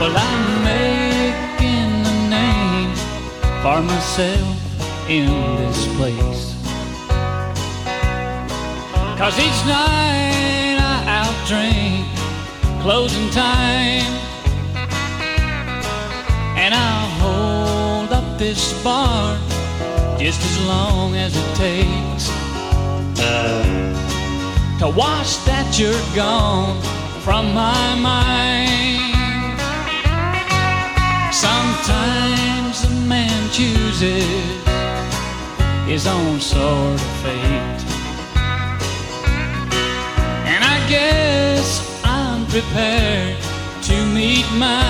Well, I'm making a name for myself in this place, 'cause each night I outdrink closing time, and I'll hold up this bar just as long as it takes to wash that you're gone from my mind. Sometimes a man chooses his own sort of fate, and I guess I'm prepared to meet mine.